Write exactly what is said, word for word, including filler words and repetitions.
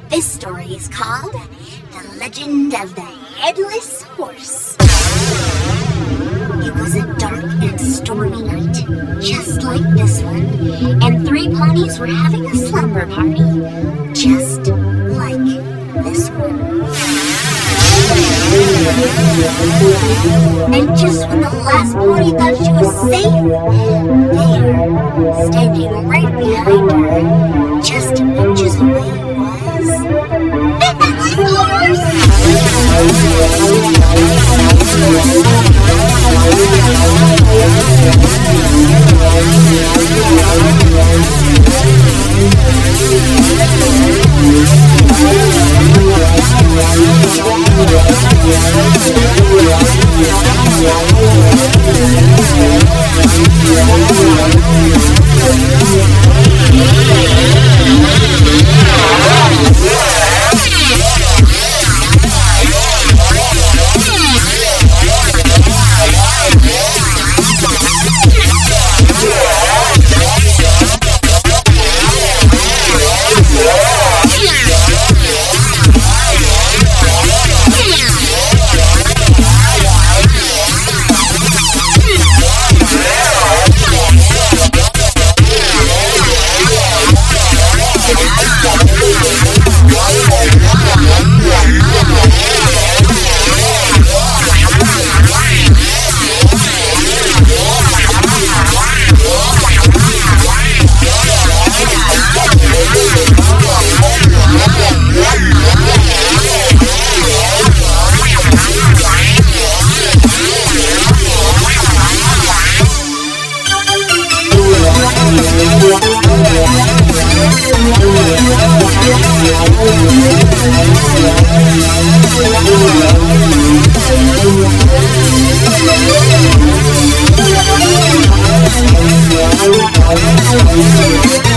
This story is called The Legend of the Headless Horse. It was a dark and stormy night, just like this one, and three ponies were having a slumber party, just like this one. And just when the last pony thought she was safe, there, standing right behind her, just inches away, was the Headless Horse.